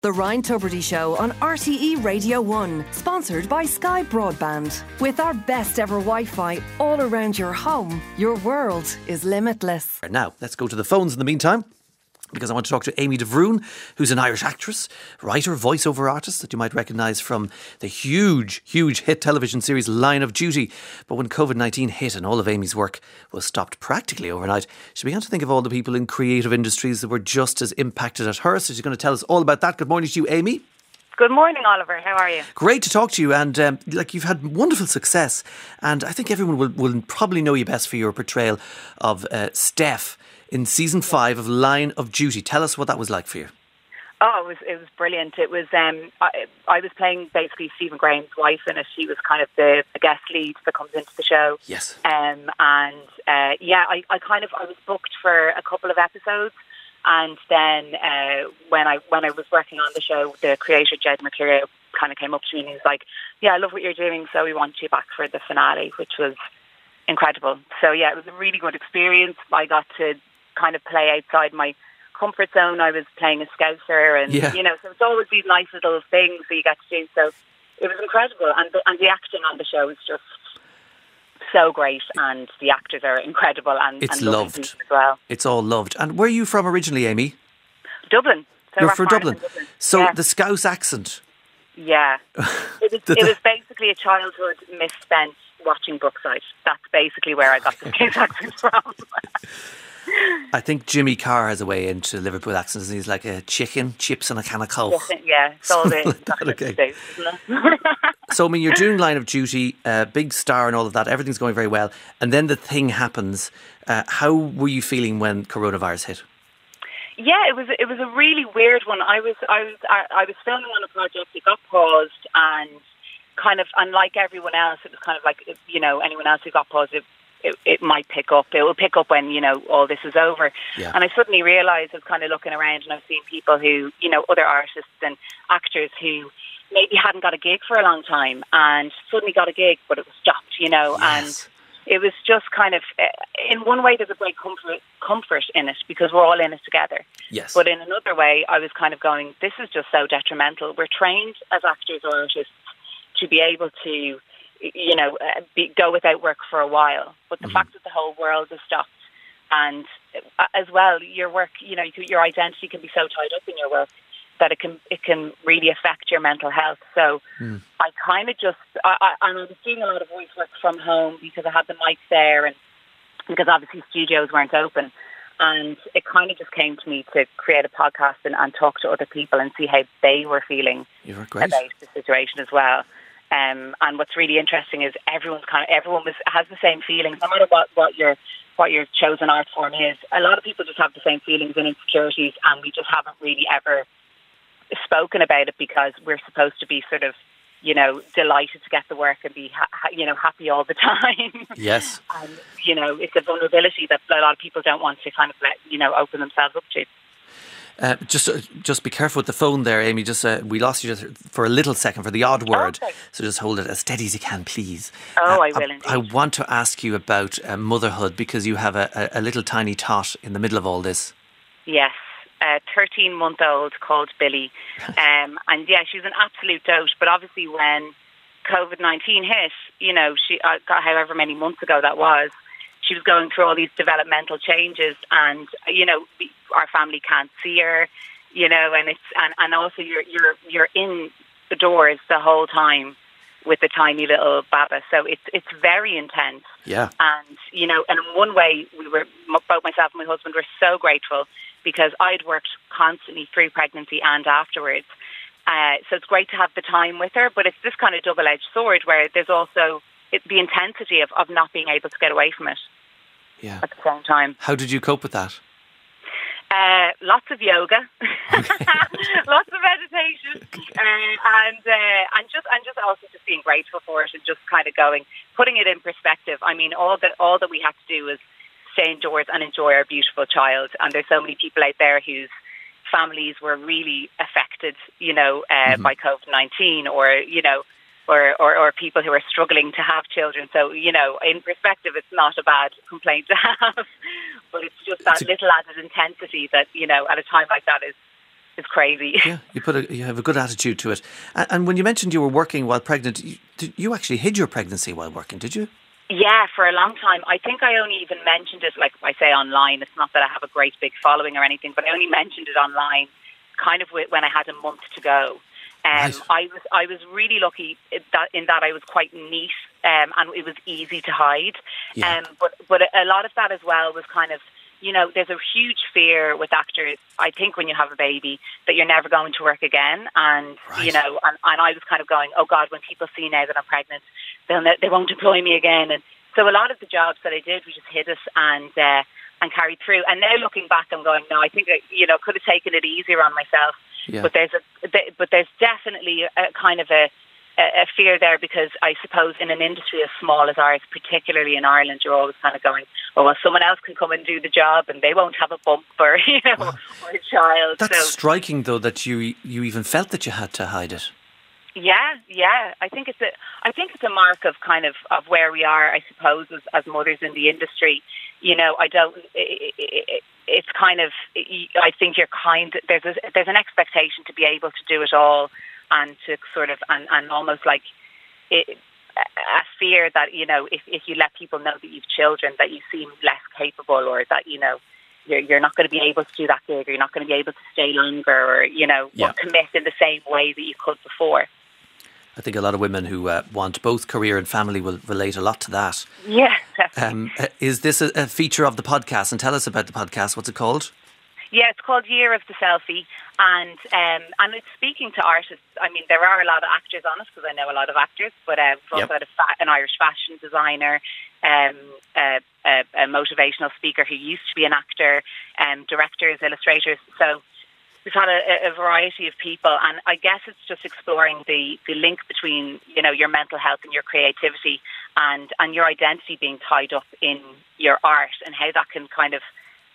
The Ryan Tubridy Show on RTE Radio 1, sponsored by Sky Broadband. With our best ever Wi-Fi all around your home, your world is limitless. Now, let's go to the phones in the meantime, because I want to talk to Amy DeVroon, who's an Irish actress, writer, voiceover artist that you might recognise from the huge hit television series Line of Duty. But when COVID-19 hit and all of Amy's work was stopped practically overnight, she began to think of all the people in creative industries that were just as impacted as her. So she's going to tell us all about that. Good morning to you, Amy. Good morning, Oliver. How are you? Great to talk to you. And you've had wonderful success. And I think everyone will probably know you best for your portrayal of Steph in season 5 of Line of Duty. Tell us what that was like for you. Oh, it was brilliant. It was I was playing basically Stephen Graham's wife in it. She was kind of the guest lead that comes into the show. Yes. I was booked for a couple of episodes, and then when I was working on the show, the creator Jed Mercurio kind of came up to me and he was like, "Yeah, I love what you're doing, so we want you back for the finale," which was incredible. So yeah, it was a really good experience. I got to kind of play outside my comfort zone. I was playing a Scouser, and so it's always these nice little things that you get to do. So it was incredible, and the acting on the show is just so great, and the actors are incredible, and it's loved as well. It's all loved. And where are you from originally, Amy? Dublin. So you're from Dublin. So the Scouse accent. Yeah, it was basically a childhood misspent watching Brookside. That's basically where I got the Scouse accent from. I think Jimmy Carr has a way into Liverpool accents. He's like a chicken, chips and a can of Coke. Yeah, it's all the okay. So, I mean, you're doing Line of Duty, big star and all of that. Everything's going very well. And then the thing happens. How were you feeling when coronavirus hit? Yeah, it was a really weird one. I was filming on a project. It got paused, and kind of, unlike everyone else, it was kind of like, anyone else who got paused, it might pick up. It will pick up when, all this is over. Yeah. And I suddenly realised, I was kind of looking around, and I've seen people who, other artists and actors who maybe hadn't got a gig for a long time and suddenly got a gig, but it was stopped, Yes. and it was just kind of, in one way, there's a great comfort in it because we're all in it together. Yes. But in another way, I was kind of going, this is just so detrimental. We're trained as actors or artists to be able to, go without work for a while. But the fact that the whole world is stopped, and as well, your work, your identity can be so tied up in your work that it can really affect your mental health. So I kind of just, I was doing a lot of voice work from home because I had the mic there, and because obviously studios weren't open. And it kind of just came to me to create a podcast and talk to other people and see how they were feeling about the situation as well. And what's really interesting is everyone has the same feelings, no matter what your chosen art form is. A lot of people just have the same feelings and insecurities, and we just haven't really ever spoken about it because we're supposed to be sort of, delighted to get the work and be, happy all the time. Yes. And, it's a vulnerability that a lot of people don't want to kind of let, open themselves up to. Just be careful with the phone there, Amy. We lost you just for a little second for the odd word. Okay. So just hold it as steady as you can, please. I will indeed. I want to ask you about motherhood, because you have a little tiny tot in the middle of all this. Yes, a 13-month-old called Billy. And yeah, she's an absolute dote. But obviously when COVID-19 hit, she however many months ago that was, she was going through all these developmental changes, and our family can't see her, and it's and also you're in the doors the whole time with the tiny little baba, so it's very intense. Yeah. And and in one way, both myself and my husband were so grateful because I'd worked constantly through pregnancy and afterwards. So it's great to have the time with her, but it's this kind of double-edged sword where there's also the intensity of not being able to get away from it. Yeah. At the same time. How did you cope with that? Lots of yoga, lots of meditation, and just also just being grateful for it and just kind of putting it in perspective. I mean, all that we had to do was stay indoors and enjoy our beautiful child. And there's so many people out there whose families were really affected, by COVID-19, or people who are struggling to have children. So, in perspective, it's not a bad complaint to have, but it's just that little added intensity that, at a time like that is is crazy. Yeah, you have a good attitude to it. And when you mentioned you were working while pregnant, you actually hid your pregnancy while working, did you? Yeah, for a long time. I think I only even mentioned it, like I say, online. It's not that I have a great big following or anything, but I only mentioned it online kind of when I had a month to go. Right. I was really lucky in that I was quite neat, and it was easy to hide. Yeah. But a lot of that as well was kind of, you know, there's a huge fear with actors, I think, when you have a baby, that you're never going to work again. And, Right. you know, and I was kind of going, oh God, when people see now that I'm pregnant, they won't employ me again. And so a lot of the jobs that I did, we just hid it and carried through. And now looking back, I'm going, no, I think I, you know, could have taken it easier on myself. Yeah. But there's definitely a kind of a fear there, because I suppose in an industry as small as ours, particularly in Ireland, you're always kind of going, oh, well, someone else can come and do the job and they won't have a bump or, you know, Wow. or a child. That's So, striking, though, that you even felt that you had to hide it. yeah. I think it's a mark of kind of where we are, I suppose, as mothers in the industry. You know, it's kind of, I think there's an expectation to be able to do it all, and to sort of, and almost like a fear that, you know, if you let people know that you've children, that you seem less capable, or that, you know, you're not going to be able to do that gig, or you're not going to be able to stay longer, or, you know, Yeah. or commit in the same way that you could before. I think a lot of women who want both career and family will relate a lot to that. Yeah, definitely. Is this a feature of the podcast? And tell us about the podcast. What's it called? Yeah, it's called Year of the Selfie, and it's speaking to artists. I mean, there are a lot of actors on it, because I know a lot of actors, but we've also had an Irish fashion designer, a motivational speaker who used to be an actor, directors, illustrators. So we've had a variety of people, and I guess it's just exploring the link between, you know, your mental health and your creativity, and your identity being tied up in your art, and how that can kind of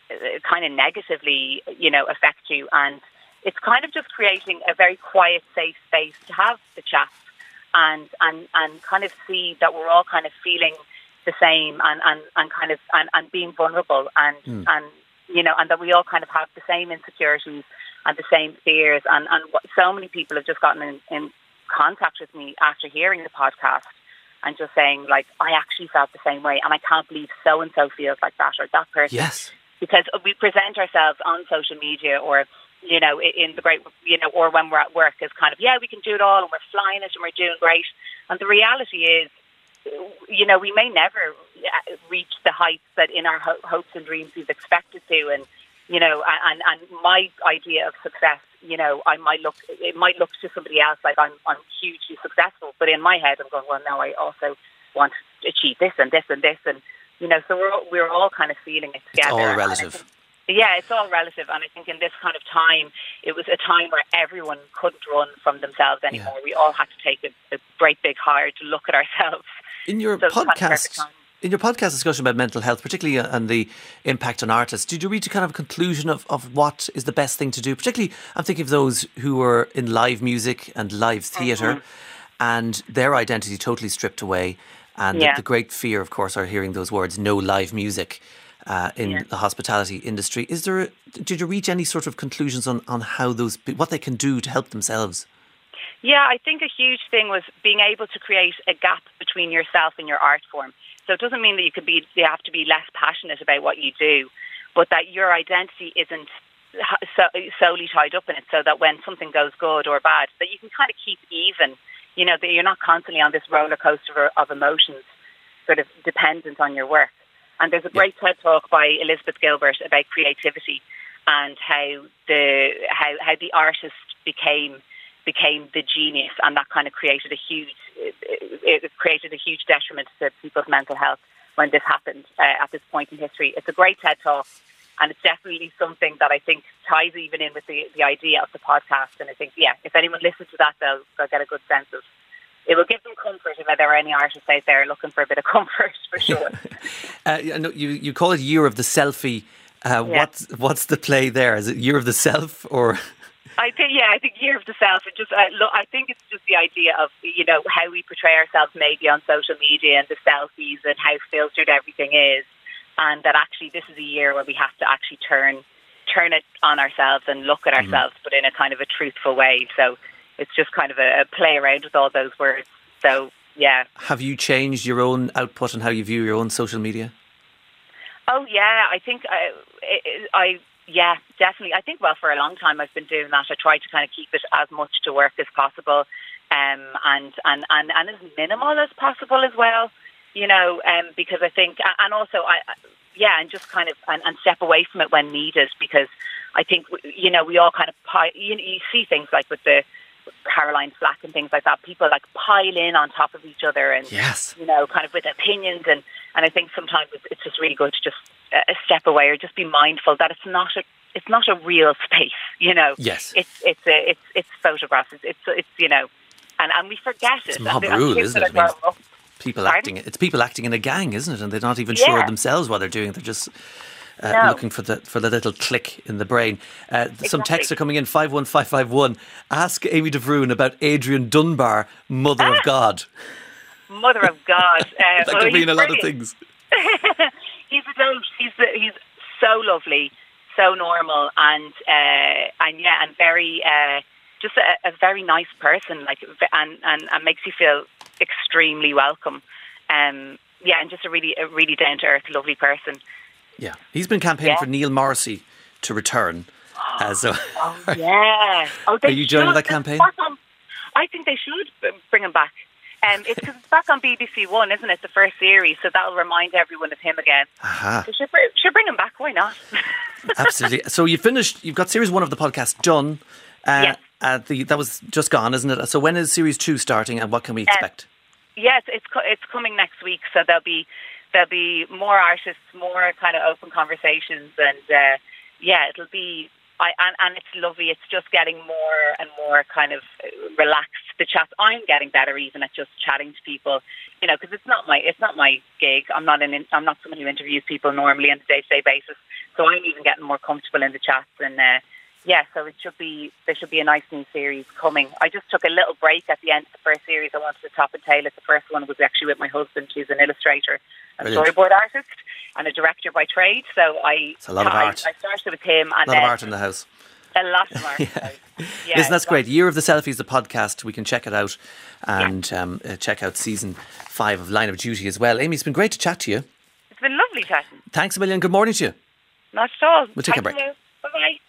negatively, you know, affect you. And it's kind of just creating a very quiet, safe space to have the chat, and kind of see that we're all kind of feeling the same, and kind of and being vulnerable, and you know, and that we all kind of have the same insecurities and the same fears, and so many people have just gotten in contact with me after hearing the podcast, and just saying, like, I actually felt the same way, and I can't believe so and so feels like that, or that person. Yes. Because we present ourselves on social media, or, you know, in the great, you know, or when we're at work, as kind of, yeah, we can do it all, and we're flying it, and we're doing great. And the reality is, you know, we may never reach the heights that in our hopes and dreams we've expected to. And, you know, and my idea of success, you know, it might look to somebody else like I'm hugely successful, but in my head I'm going, well, no, I also want to achieve this and this and this, and, you know, so we're all kind of feeling it together. It's all relative. Yeah, it's all relative, and I think in this kind of time, it was a time where everyone couldn't run from themselves anymore. Yeah. We all had to take a great big hard look at ourselves. In your podcast discussion about mental health, particularly and the impact on artists, did you reach a kind of conclusion of what is the best thing to do? Particularly, I'm thinking of those who are in live music and live theatre, and their identity totally stripped away. And the great fear, of course, are hearing those words, no live music in the hospitality industry. Did you reach any sort of conclusions on how what they can do to help themselves? Yeah, I think a huge thing was being able to create a gap between yourself and your art form. So it doesn't mean that you have to be less passionate about what you do, but that your identity isn't solely tied up in it, so that when something goes good or bad, that you can kind of keep even. You know, that you're not constantly on this roller coaster of emotions, sort of dependent on your work. And there's a great TED talk by Elizabeth Gilbert about creativity, and how the artist became the genius, and that kind of created a huge detriment to people's mental health when this happened at this point in history. It's a great TED talk, and it's definitely something that I think ties even in with the idea of the podcast. And I think, if anyone listens to that, they'll get a good sense of it. Will give them comfort if there are any artists out there looking for a bit of comfort, for sure. You call it Year of the Selfie. What's the play there? Is it Year of the Self, or? I think Year of the Self. It just, I think it's just the idea of, you know, how we portray ourselves maybe on social media, and the selfies, and how filtered everything is, and that actually this is a year where we have to actually turn turn it on ourselves and look at ourselves, but in a kind of a truthful way. So it's just kind of a play around with all those words. So, yeah. Have you changed your own output and how you view your own social media? Oh, yeah. I think yeah, definitely. I think, well, for a long time I've been doing that. I try to kind of keep it as much to work as possible, and as minimal as possible as well, you know, because I think, and also and just kind of, and step away from it when needed, because I think, you know, we all kind of, you see things like with the Caroline Flack and things like that, people like pile in on top of each other and, yes, you know, kind of with opinions, and I think sometimes it's just really good to just step away or just be mindful that it's not a real space, you know. Yes, it's photographs. It's you know, and we forget it. It's mob rule, isn't it? It's people acting in a gang, isn't it? And they're not even sure themselves what they're doing. They're just looking for the little click in the brain. Some texts are coming in. 51551. Ask Amy de Vroon about Adrian Dunbar, Mother of God. Mother of God. That could mean a lot of things. He's a dope. He's so lovely, so normal, and very just a very nice person. Like, and makes you feel extremely welcome. And just a really down to earth, lovely person. Yeah, he's been campaigning for Neil Morrissey to return. Are you joining that campaign? I think they should bring him back. It's because it's back on BBC One, isn't it? The first series, so that'll remind everyone of him again. So should bring him back. Why not? Absolutely. So you've got series 1 of the podcast done. Yes. That was just gone, isn't it? So when is series 2 starting, and what can we expect? Yes, it's coming next week. So there'll be more artists, more kind of open conversations, and it'll be. And it's lovely. It's just getting more and more kind of relaxed. The chats, I'm getting better even at just chatting to people, you know, because it's not my gig. I'm not someone who interviews people normally on a day-to-day basis. So I'm even getting more comfortable in the chats, and so there should be a nice new series coming. I just took a little break at the end of the first series. I wanted to top and tail it. The first one was actually with my husband, who's an illustrator and storyboard artist and a director by trade. So it's a lot of art. I started with him. And a lot of art in the house. A lot of art. Listen, that's great. Year of the Selfies, the podcast. We can check it out and check out season 5 of Line of Duty as well. Amy, it's been great to chat to you. It's been lovely chatting. Thanks a million. Good morning to you. Not at all. We'll take a break. Bye-bye.